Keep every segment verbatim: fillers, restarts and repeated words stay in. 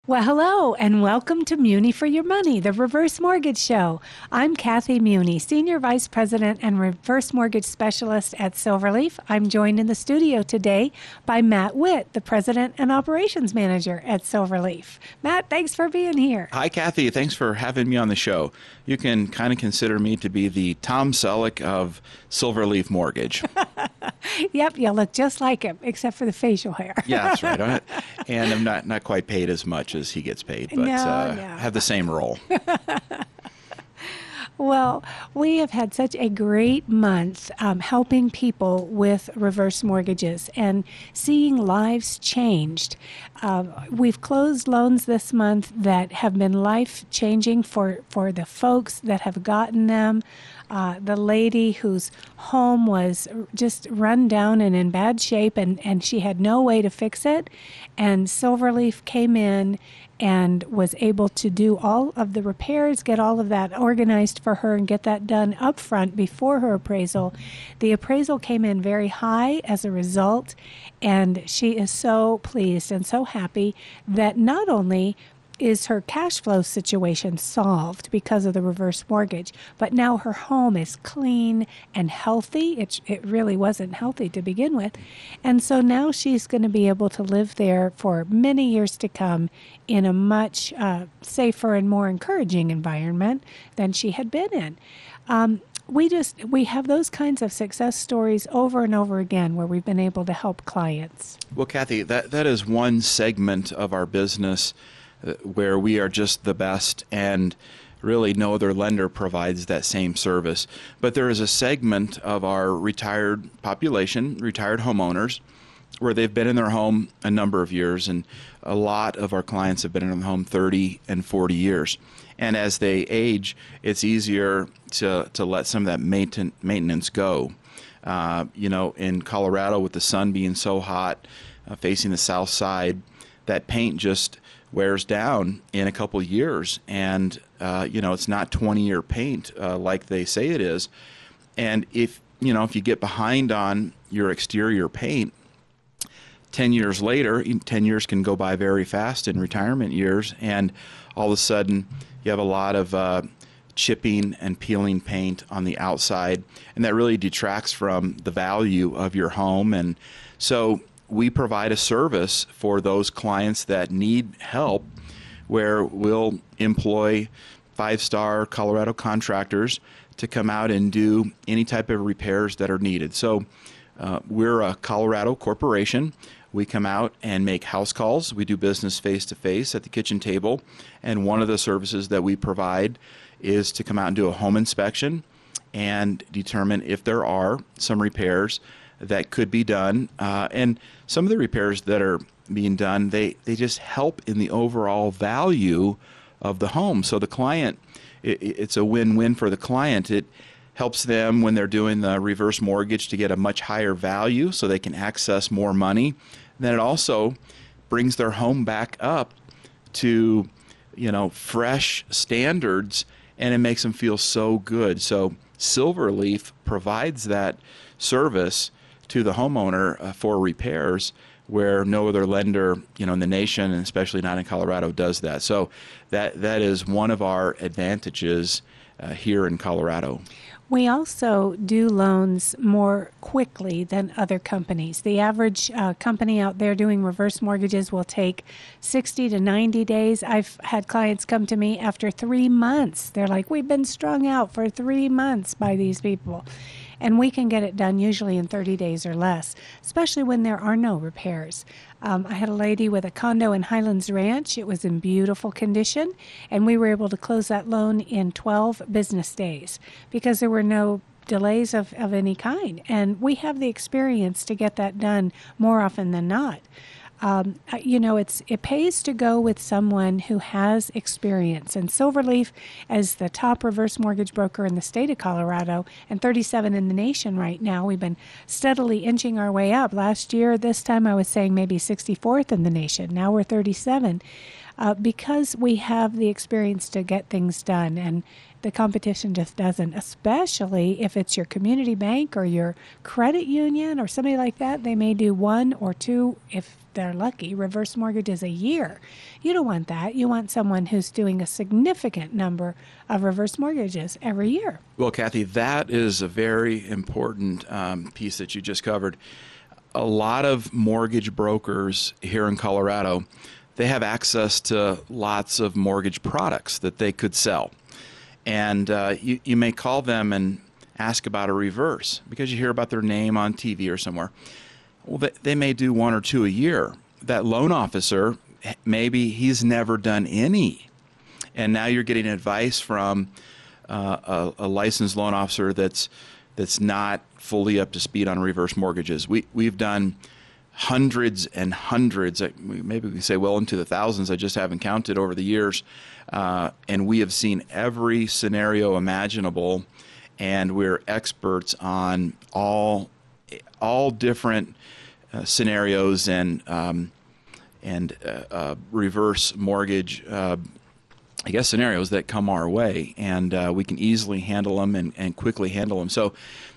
Well, hello, and welcome to Muni for Your Money, the Reverse Mortgage Show. I'm Kathy Muni, Senior Vice President and Reverse Mortgage Specialist at Silverleaf. I'm joined in the studio today by Matt Witt, the President and Operations Manager at Silverleaf. Matt, thanks for being here. Hi, Kathy. Thanks for having me on the show. You can kind of consider me to be the Tom Selleck of Silverleaf Mortgage. Yep, you look just like him, except for the facial hair. Yeah, that's right. I- And I'm not, not quite paid as much as he gets paid, but No, uh, no. have the same role. Well, we have had such a great month um, helping people with reverse mortgages and seeing lives changed. Uh, we've closed loans this month that have been life-changing for, for the folks that have gotten them. Uh, the lady whose home was just run down and in bad shape, and, and she had no way to fix it. And Silverleaf came in and was able to do all of the repairs, get all of that organized for her, and get that done up front before her appraisal. The appraisal came in very high as a result, and she is so pleased and so happy that not only is her cash flow situation solved because of the reverse mortgage, but now her home is clean and healthy. It, it really wasn't healthy to begin with. And so now she's going to be able to live there for many years to come in a much uh, safer and more encouraging environment than she had been in. Um, we just, we have those kinds of success stories over and over again where we've been able to help clients. Well, Kathy, that, that is one segment of our business where we are just the best, and really no other lender provides that same service. But there is a segment of our retired population, retired homeowners, where they've been in their home a number of years, and a lot of our clients have been in their home thirty and forty years. And as they age, it's easier to, to let some of that mainten- maintenance go. Uh, you know, in Colorado, with the sun being so hot, uh, facing the south side, that paint just wears down in a couple of years, and uh, you know, it's not twenty-year paint uh, like they say it is. And if you know, if you get behind on your exterior paint, ten years later, ten years can go by very fast in retirement years, and all of a sudden you have a lot of uh, chipping and peeling paint on the outside, and that really detracts from the value of your home. And so we provide a service for those clients that need help, where we'll employ five-star Colorado contractors to come out and do any type of repairs that are needed. So uh, we're a Colorado corporation. We come out and make house calls. We do business face-to-face at the kitchen table. And one of the services that we provide is to come out and do a home inspection and determine if there are some repairs that could be done. Uh, and some of the repairs that are being done, they, they just help in the overall value of the home. So the client, it, it's a win-win for the client. It helps them when they're doing the reverse mortgage to get a much higher value so they can access more money. And then it also brings their home back up to, you know, fresh standards, and it makes them feel so good. So Silverleaf provides that service to the homeowner uh, for repairs, where no other lender, you know, in the nation, and especially not in Colorado, does that. So that that is one of our advantages uh, here in Colorado. We also do loans more quickly than other companies. The average uh, company out there doing reverse mortgages will take sixty to ninety days. I've had clients come to me after three months. They're like, we've been strung out for three months by these people. And we can get it done usually in thirty days or less, especially when there are no repairs. Um, I had a lady with a condo in Highlands Ranch. It was in beautiful condition, and we were able to close that loan in twelve business days because there were no delays of, of any kind. And we have the experience to get that done more often than not. Um, you know, it's it pays to go with someone who has experience. And Silverleaf, as the top reverse mortgage broker in the state of Colorado and thirty-seven in the nation right now, we've been steadily inching our way up. Last year, this time I was saying maybe sixty-fourth in the nation. Now we're thirty-seven. Uh, because we have the experience to get things done, and the competition just doesn't, especially if it's your community bank or your credit union or somebody like that. They may do one or two, if they're lucky. Reverse mortgage is a year. You don't want that. You want someone who's doing a significant number of reverse mortgages every year. Well, Kathy, that is a very important um, piece that you just covered. A lot of mortgage brokers here in Colorado, they have access to lots of mortgage products that they could sell. And uh, you, you may call them and ask about a reverse because you hear about their name on T V or somewhere. Well, they, they may do one or two a year. That loan officer, maybe he's never done any. And now you're getting advice from uh, a, a licensed loan officer that's that's not fully up to speed on reverse mortgages. We, we've done hundreds and hundreds, maybe we say well into the thousands, I just haven't counted over the years, uh, and we have seen every scenario imaginable, and we're experts on all all different uh, scenarios and um, and uh, uh, reverse mortgage uh, I guess scenarios that come our way, and uh, we can easily handle them and, and quickly handle them. So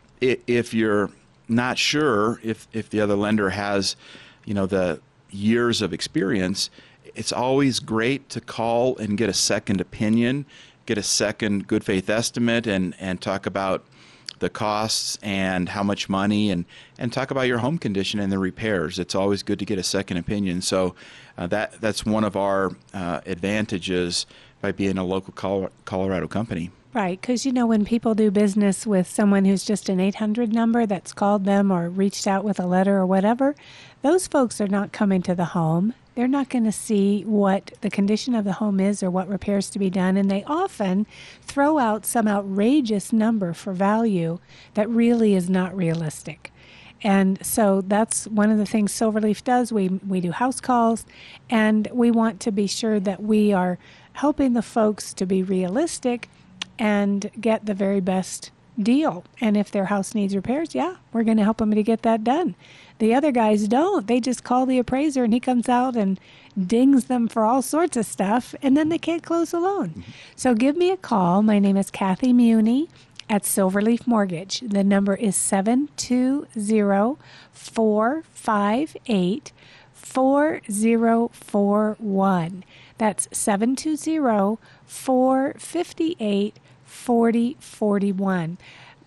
if you're not sure if, if the other lender has, you know, the years of experience, it's always great to call and get a second opinion, get a second good faith estimate, and, and talk about the costs and how much money, and, and talk about your home condition and the repairs. It's always good to get a second opinion. So uh, that that's one of our uh, advantages by being a local Colorado company. Right, because, you know, when people do business with someone who's just an eight hundred number that's called them or reached out with a letter or whatever, those folks are not coming to the home. They're not going to see what the condition of the home is or what repairs to be done, and they often throw out some outrageous number for value that really is not realistic. And so that's one of the things Silverleaf does. We we do house calls, and we want to be sure that we are helping the folks to be realistic and get the very best deal. And if their house needs repairs, yeah, we're going to help them to get that done. The other guys don't. They just call the appraiser, and he comes out and dings them for all sorts of stuff, and then they can't close the loan. Mm-hmm. So give me a call. My name is Kathy Muni at Silverleaf Mortgage. The number is seven two zero, four five eight, four zero four one. That's seven two zero, four five eight, four zero four one.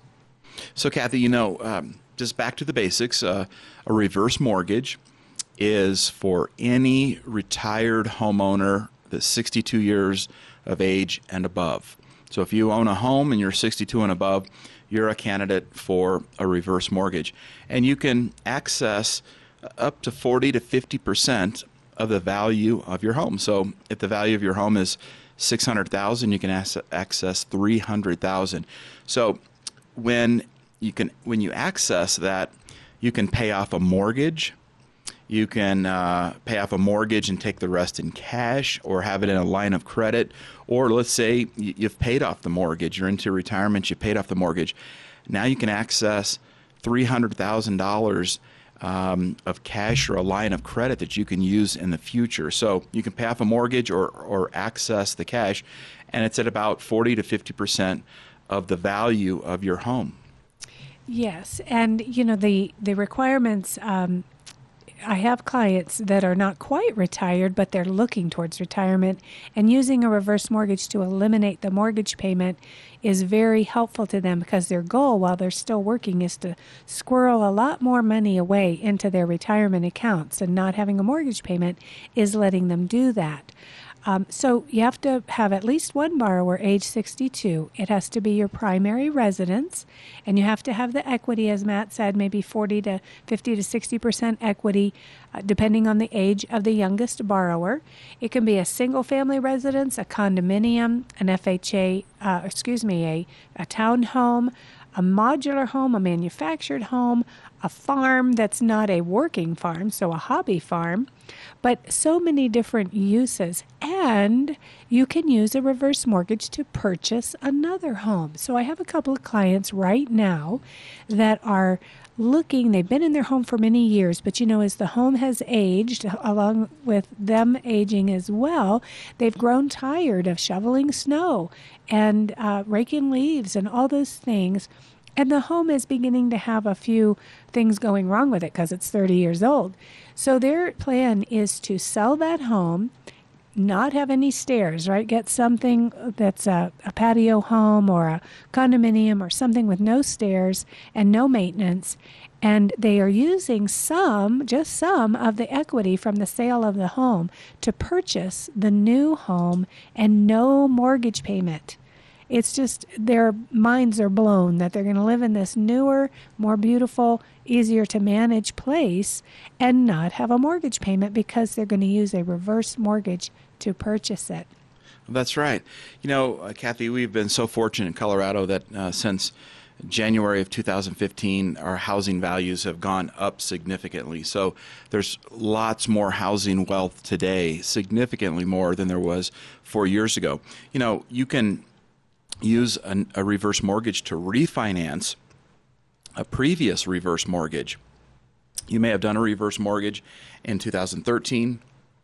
So, Kathy, you know, um, just back to the basics, uh, a reverse mortgage is for any retired homeowner that's sixty-two years of age and above. So if you own a home and you're sixty-two and above, you're a candidate for a reverse mortgage. And you can access up to forty to fifty percent of the value of your home. So if the value of your home is six hundred thousand dollars, you can access three hundred thousand dollars. So when you can when you access that, you can pay off a mortgage. You can uh, pay off a mortgage and take the rest in cash, or have it in a line of credit. Or let's say you've paid off the mortgage, you're into retirement, you paid off the mortgage. Now you can access three hundred thousand dollars um, of cash or a line of credit that you can use in the future. So you can pay off a mortgage or, or access the cash, and it's at about forty to fifty percent of the value of your home. Yes, and you know the, the requirements, um, I have clients that are not quite retired, but they're looking towards retirement, and using a reverse mortgage to eliminate the mortgage payment is very helpful to them, because their goal while they're still working is to squirrel a lot more money away into their retirement accounts, and not having a mortgage payment is letting them do that. Um, so you have to have at least one borrower age sixty-two. It has to be your primary residence, and you have to have the equity, as Matt said, maybe forty to fifty to sixty percent equity, uh, depending on the age of the youngest borrower. It can be a single-family residence, a condominium, an F H A, uh, excuse me, a, a townhome, a modular home, a manufactured home, a farm that's not a working farm, so a hobby farm, but so many different uses. And you can use a reverse mortgage to purchase another home. So I have a couple of clients right now that are looking, they've been in their home for many years, but you know, as the home has aged, along with them aging as well, they've grown tired of shoveling snow and uh, raking leaves and all those things. And the home is beginning to have a few things going wrong with it because it's thirty years old. So their plan is to sell that home, not have any stairs, right? Get something that's a, a patio home or a condominium or something with no stairs and no maintenance. And they are using some, just some, of the equity from the sale of the home to purchase the new home and no mortgage payment. It's just their minds are blown that they're going to live in this newer, more beautiful, easier to manage place and not have a mortgage payment because they're going to use a reverse mortgage to purchase it. That's right. You know, uh, Kathy, we've been so fortunate in Colorado that uh, since January of two thousand fifteen, our housing values have gone up significantly. So there's lots more housing wealth today, significantly more than there was four years ago. You know, you can use an, a reverse mortgage to refinance a previous reverse mortgage. You may have done a reverse mortgage in two thousand thirteen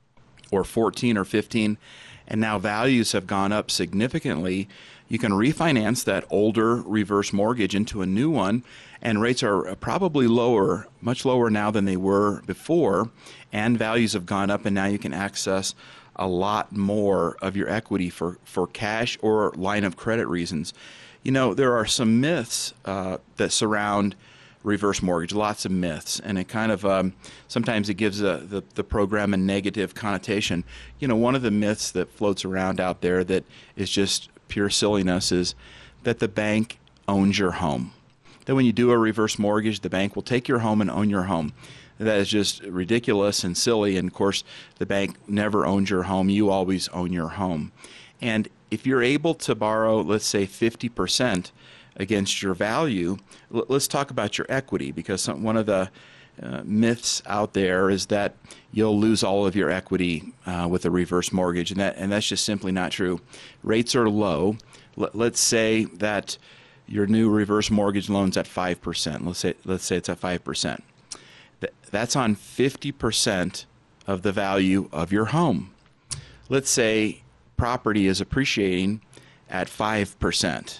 or fourteen or fifteen, and now values have gone up significantly. You can refinance that older reverse mortgage into a new one, and rates are probably lower, much lower now than they were before, and values have gone up, and now you can access a lot more of your equity for, for cash or line of credit reasons. You know, there are some myths uh, that surround reverse mortgage, lots of myths, and it kind of, um, sometimes it gives a, the, the program a negative connotation. You know, one of the myths that floats around out there that is just pure silliness is that the bank owns your home. That when you do a reverse mortgage, the bank will take your home and own your home. That is just ridiculous and silly. And of course, the bank never owns your home. You always own your home. And if you're able to borrow, let's say fifty percent against your value, l- let's talk about your equity, because some, one of the uh, myths out there is that you'll lose all of your equity uh, with a reverse mortgage, and that and that's just simply not true. Rates are low. L- let's say that your new reverse mortgage loan's at five percent. Let's say let's say it's at five percent. Th- that's on fifty percent of the value of your home. Let's say property is appreciating at five percent.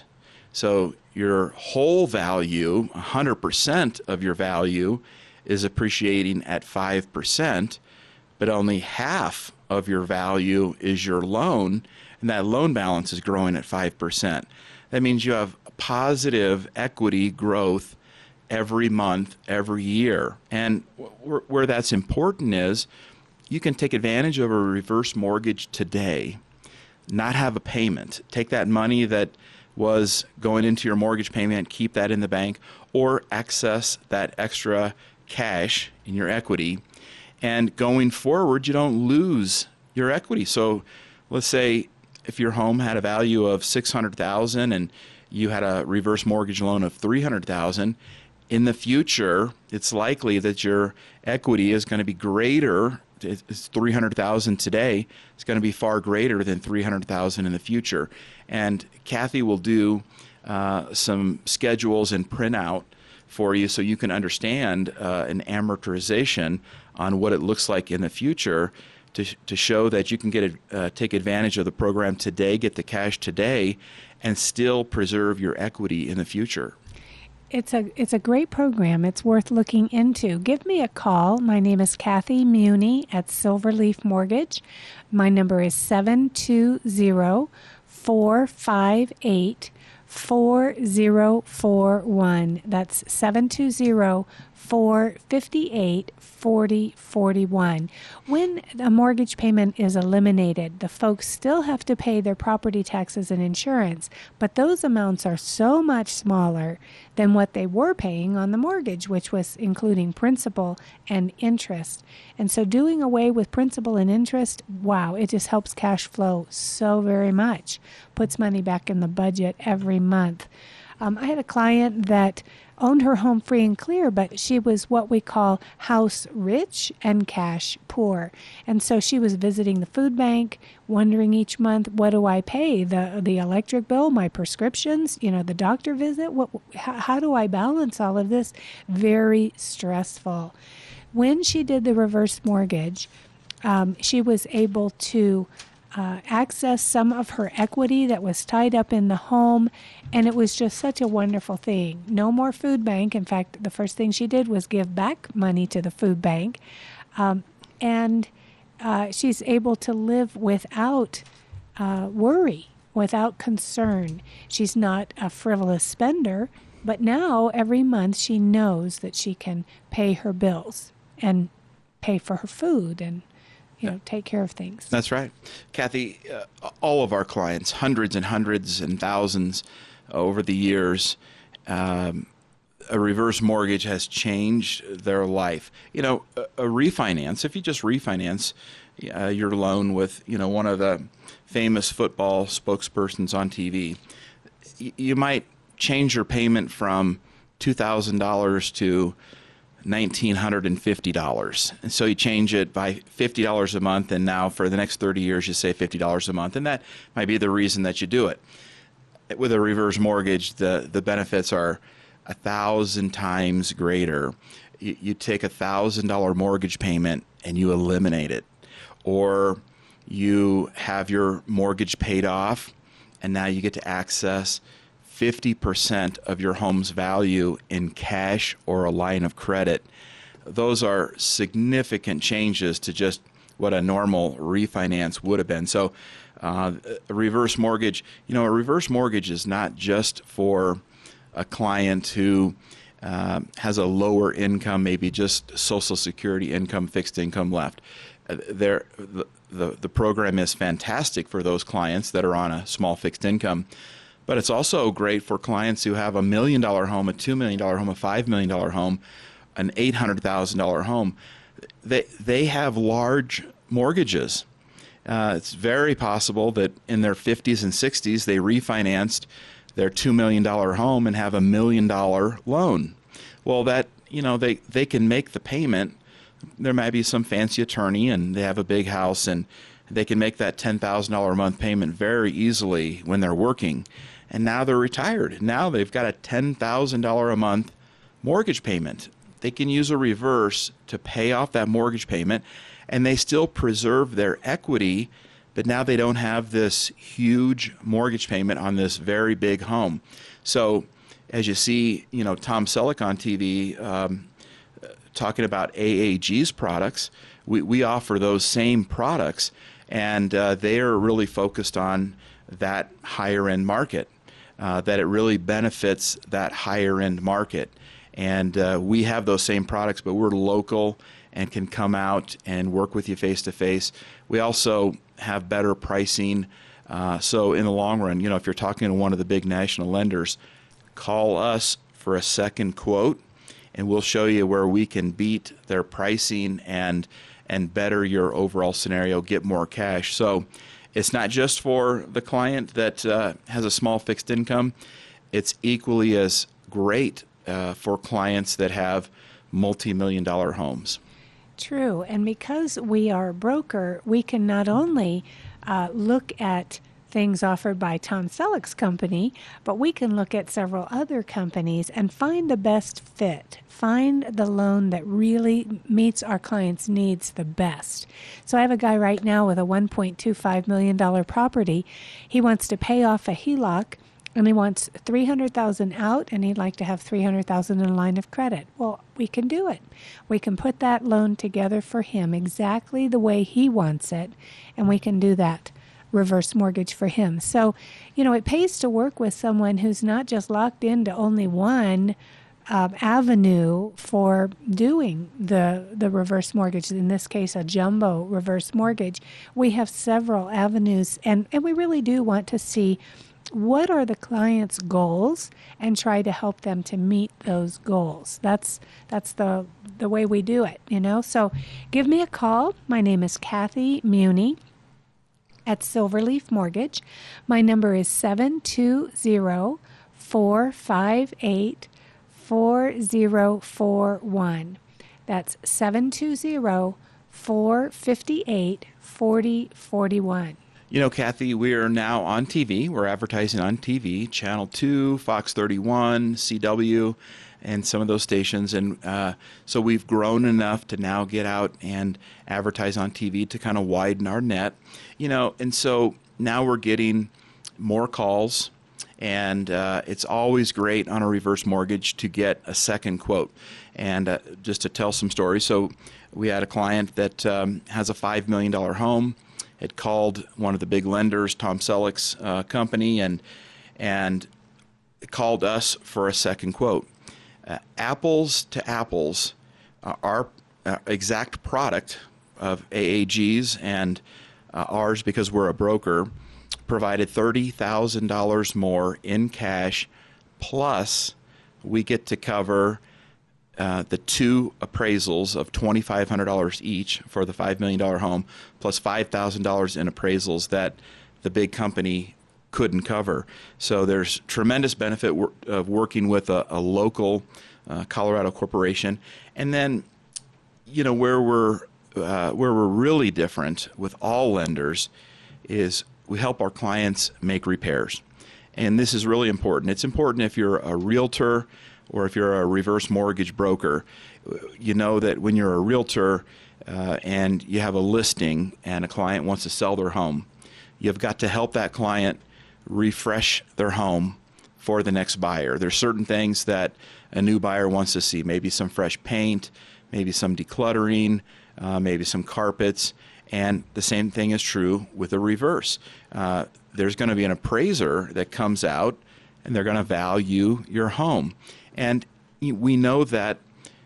So your whole value, one hundred percent of your value, is appreciating at five percent, but only half of your value is your loan, and that loan balance is growing at five percent. That means you have positive equity growth every month, every year. And wh- where that's important is you can take advantage of a reverse mortgage today, not have a payment, take that money that was going into your mortgage payment, keep that in the bank, or access that extra cash in your equity. And going forward, you don't lose your equity. So let's say if your home had a value of six hundred thousand dollars and you had a reverse mortgage loan of three hundred thousand dollars, in the future, it's likely that your equity is going to be greater. It's three hundred thousand dollars today. It's going to be far greater than three hundred thousand dollars in the future. And Kathy will do uh, some schedules and printout for you so you can understand uh, an amortization on what it looks like in the future to to show that you can get a, uh, take advantage of the program today, get the cash today, and still preserve your equity in the future. It's a it's a great program. It's worth looking into. Give me a call. My name is Kathy Muni at Silverleaf Mortgage. My number is seven two zero, four five eight, four zero four one. That's seven two zero, four five eight, four zero four one. When a mortgage payment is eliminated, the folks still have to pay their property taxes and insurance, but those amounts are so much smaller than what they were paying on the mortgage, which was including principal and interest. And so doing away with principal and interest, wow, it just helps cash flow so very much. Puts money back in the budget every month. Um, I had a client that owned her home free and clear, but she was what we call house rich and cash poor. And so she was visiting the food bank, wondering each month, what do I pay? The the electric bill, my prescriptions, you know, the doctor visit? What? How, how do I balance all of this? Very stressful. When she did the reverse mortgage, um, she was able to uh, access some of her equity that was tied up in the home, and it was just such a wonderful thing. No more food bank. In fact, the first thing she did was give back money to the food bank, um, and uh, she's able to live without uh, worry, without concern. She's not a frivolous spender, but now every month she knows that she can pay her bills and pay for her food and you know, take care of things. That's right. Kathy, uh, all of our clients, hundreds and hundreds and thousands over the years, um, a reverse mortgage has changed their life. You know, a, a refinance, if you just refinance uh, your loan with, you know, one of the famous football spokespersons on T V, y- you might change your payment from two thousand dollars to one thousand nine hundred fifty dollars. And so you change it by fifty dollars a month, and now for the next thirty years you say fifty dollars a month, and that might be the reason that you do it. With a reverse mortgage, the, the benefits are a thousand times greater. You, you take a one thousand dollars mortgage payment and you eliminate it. Or you have your mortgage paid off, and now you get to access fifty percent of your home's value in cash or a line of credit. Those are significant changes to just what a normal refinance would have been. So uh, a reverse mortgage, you know, a reverse mortgage is not just for a client who uh, has a lower income, maybe just Social Security income, fixed income left. Uh, there, the, the, the program is fantastic for those clients that are on a small fixed income. But it's also great for clients who have a million dollar home, a two million dollar home, a five million dollar home, an eight hundred thousand dollar home. They, they have large mortgages. Uh, it's very possible that in their fifties and sixties they refinanced their two million dollar home and have a million dollar loan. Well, that, you know, they, they can make the payment. There might be some fancy attorney and they have a big house, and they can make that ten thousand dollars a month payment very easily when they're working. And now they're retired. Now they've got a ten thousand dollars a month mortgage payment. They can use a reverse to pay off that mortgage payment, and they still preserve their equity, but now they don't have this huge mortgage payment on this very big home. So as you see, you know, Tom Selleck on T V um, talking about A A G's products, we, we offer those same products, and uh, they are really focused on that higher end market, uh, that it really benefits that higher end market. And uh, we have those same products, but we're local and can come out and work with you face to face. We also have better pricing. Uh, so in the long run, you know, if you're talking to one of the big national lenders, call us for a second quote, and we'll show you where we can beat their pricing and and better your overall scenario, get more cash. So it's not just for the client that uh, has a small fixed income. It's equally as great uh, for clients that have multi-million dollar homes. True. And because we are a broker, we can not only uh, look at things offered by Tom Selleck's company, but we can look at several other companies and find the best fit, find the loan that really meets our clients' needs the best. So I have a guy right now with a one point two five million dollars property. He wants to pay off a H E L O C, and he wants three hundred thousand dollars out, and he'd like to have three hundred thousand dollars in a line of credit. Well, we can do it. We can put that loan together for him exactly the way he wants it, and we can do that reverse mortgage for him. So, you know, it pays to work with someone who's not just locked into only one uh, avenue for doing the the reverse mortgage, in this case a jumbo reverse mortgage. We have several avenues, and, and we really do want to see what are the client's goals and try to help them to meet those goals. That's that's the the way we do it, you know. So give me a call. My name is Kathy Muni at Silverleaf Mortgage. My number is seven two zero, four five eight, four zero four one. That's seven two zero, four five eight, four zero four one. You know, Kathy, we are now on T V. We're advertising on T V, Channel two, Fox thirty-one, C W, and some of those stations. And uh, so we've grown enough to now get out and advertise on T V to kind of widen our net. You know, and so now we're getting more calls. And uh, it's always great on a reverse mortgage to get a second quote. And uh, just to tell some stories, so we had a client that um, has a five million dollars home. Had called one of the big lenders, Tom Selleck's uh, company, and and called us for a second quote. Uh, apples to apples, uh, our uh, exact product of A A G's and uh, ours, because we're a broker, provided thirty thousand dollars more in cash, plus we get to cover uh, the two appraisals of twenty-five hundred dollars each for the five million dollars home, plus five thousand dollars in appraisals that the big company couldn't cover. So there's tremendous benefit wor- of working with a, a local uh, Colorado corporation. And then, you know, where we're, uh, where we're really different with all lenders is we help our clients make repairs. And this is really important. It's important if you're a realtor or if you're a reverse mortgage broker. You know that when you're a realtor uh, and you have a listing and a client wants to sell their home, you've got to help that client refresh their home for the next buyer. There's certain things that a new buyer wants to see, maybe some fresh paint, maybe some decluttering, uh, maybe some carpets. And the same thing is true with a reverse. Uh, there's going to be an appraiser that comes out, and they're going to value your home. And we know that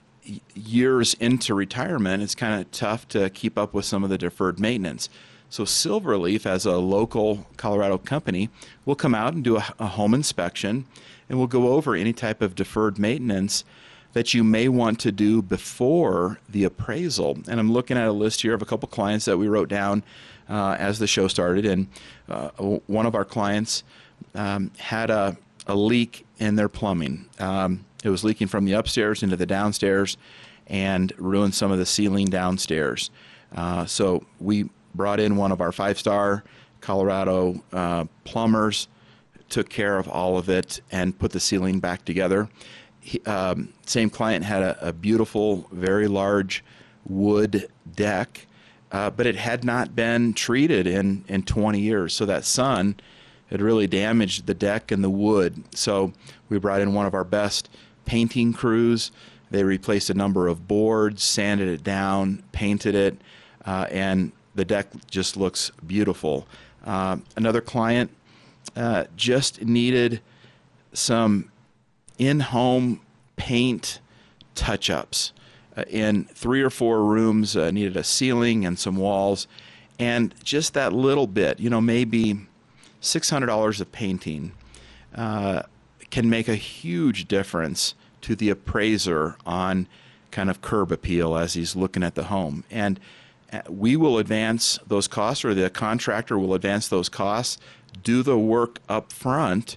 years into retirement, it's kind of tough to keep up with some of the deferred maintenance. So Silverleaf, as a local Colorado company, will come out and do a, a home inspection, and we'll go over any type of deferred maintenance that you may want to do before the appraisal. And I'm looking at a list here of a couple clients that we wrote down uh, as the show started. And uh, one of our clients um, had a, a leak in their plumbing. Um, it was leaking from the upstairs into the downstairs and ruined some of the ceiling downstairs. Uh, so we brought in one of our five-star Colorado uh, plumbers, took care of all of it, and put the ceiling back together. He, um, same client had a, a beautiful, very large wood deck, uh, but it had not been treated in, in twenty years. So that sun had really damaged the deck and the wood. So we brought in one of our best painting crews. They replaced a number of boards, sanded it down, painted it, uh, and the deck just looks beautiful. Uh, another client uh, just needed some in-home paint touch-ups. Uh, in three or four rooms, uh, needed a ceiling and some walls, and just that little bit, you know, maybe six hundred dollars of painting uh, can make a huge difference to the appraiser on kind of curb appeal as he's looking at the home. And we will advance those costs, or the contractor will advance those costs, do the work up front.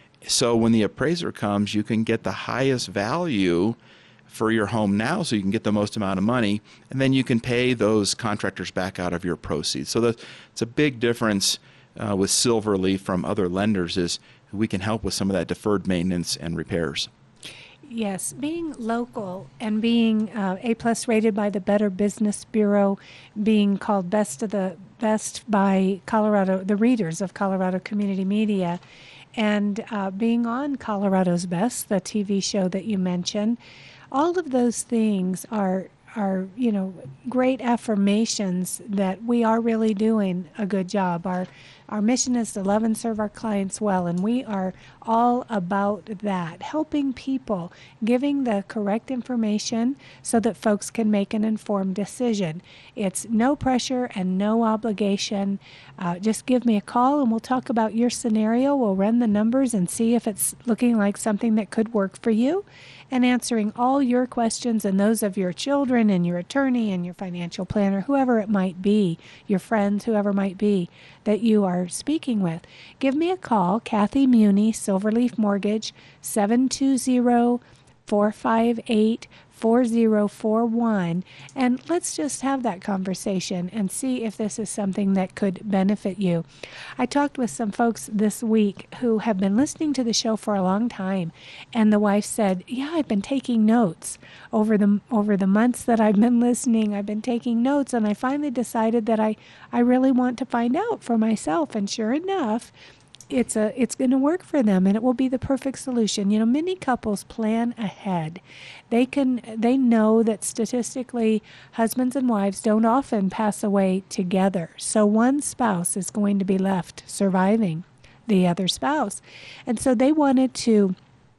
So when the appraiser comes, you can get the highest value for your home now, so you can get the most amount of money, and then you can pay those contractors back out of your proceeds. So that's, it's a big difference uh, with Silverleaf from other lenders, is we can help with some of that deferred maintenance and repairs. Yes, being local and being uh, A-plus rated by the Better Business Bureau, being called best of the best by Colorado, the readers of Colorado Community Media, and uh, being on Colorado's Best, the T V show that you mentioned, all of those things are are you know great affirmations that we are really doing a good job. Our our mission is to love and serve our clients well, and we are all about that, helping people, giving the correct information so that folks can make an informed decision. It's no pressure and no obligation. Uh, just give me a call and we'll talk about your scenario. We'll run the numbers and see if it's looking like something that could work for you, and answering all your questions and those of your children and your attorney and your financial planner, whoever it might be, your friends, whoever might be that you are speaking with. Give me a call, Kathy Muni, Silverleaf Mortgage, seven two zero, four five eight, four zero four one, and let's just have that conversation and see if this is something that could benefit you. I talked with some folks this week who have been listening to the show for a long time, and the wife said, yeah, I've been taking notes over the over the months that I've been listening. I've been taking notes, and I finally decided that I, I really want to find out for myself. And sure enough, it's a it's going to work for them, and it will be the perfect solution. You know, many couples plan ahead. They can they know that statistically husbands and wives don't often pass away together. So one spouse is going to be left surviving the other spouse. And so they wanted to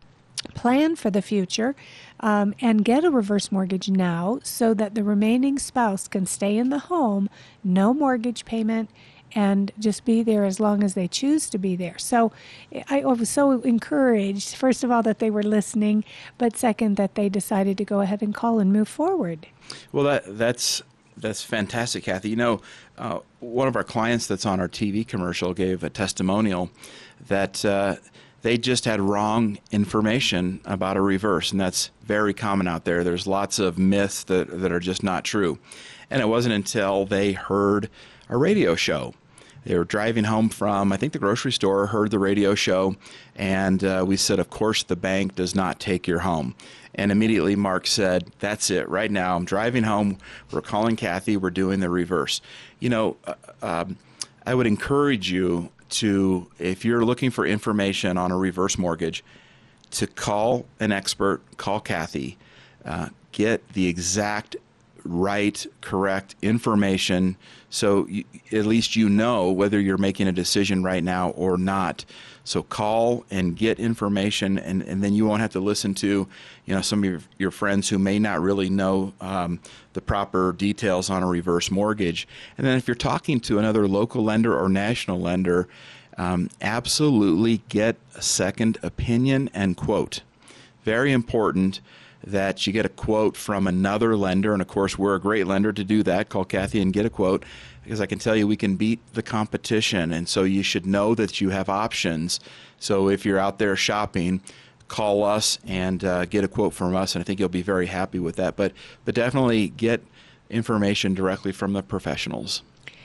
plan for the future um, and get a reverse mortgage now so that the remaining spouse can stay in the home, no mortgage payment, and just be there as long as they choose to be there. So I was so encouraged, first of all, that they were listening, but second, that they decided to go ahead and call and move forward. Well, that that's that's fantastic, Kathy. You know, uh, one of our clients that's on our T V commercial gave a testimonial that uh, they just had wrong information about a reverse, and that's very common out there. There's lots of myths that, that are just not true. And it wasn't until they heard a radio show. They were driving home from, I think, the grocery store, heard the radio show, and uh, we said, of course, the bank does not take your home. And immediately Mark said, that's it. Right now, I'm driving home. We're calling Kathy. We're doing the reverse. You know, uh, um, I would encourage you to, if you're looking for information on a reverse mortgage, to call an expert, call Kathy, uh, get the exact right, correct information, so you, at least you know whether you're making a decision right now or not. So call and get information, and, and then you won't have to listen to, you know, some of your, your friends who may not really know um, the proper details on a reverse mortgage. And then if you're talking to another local lender or national lender, um, absolutely get a second opinion and quote. Very important that you get a quote from another lender, and of course we're a great lender to do that. Call Kathy and get a quote, because I can tell you we can beat the competition, and so you should know that you have options. So if you're out there shopping, call us and uh, get a quote from us, and I think you'll be very happy with that. But but definitely get information directly from the professionals.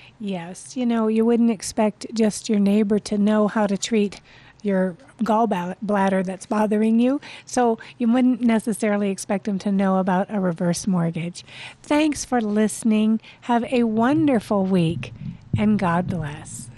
Yes, you know, you wouldn't expect just your neighbor to know how to treat your gallbladder that's bothering you, so you wouldn't necessarily expect them to know about a reverse mortgage. Thanks for listening. Have a wonderful week, and God bless.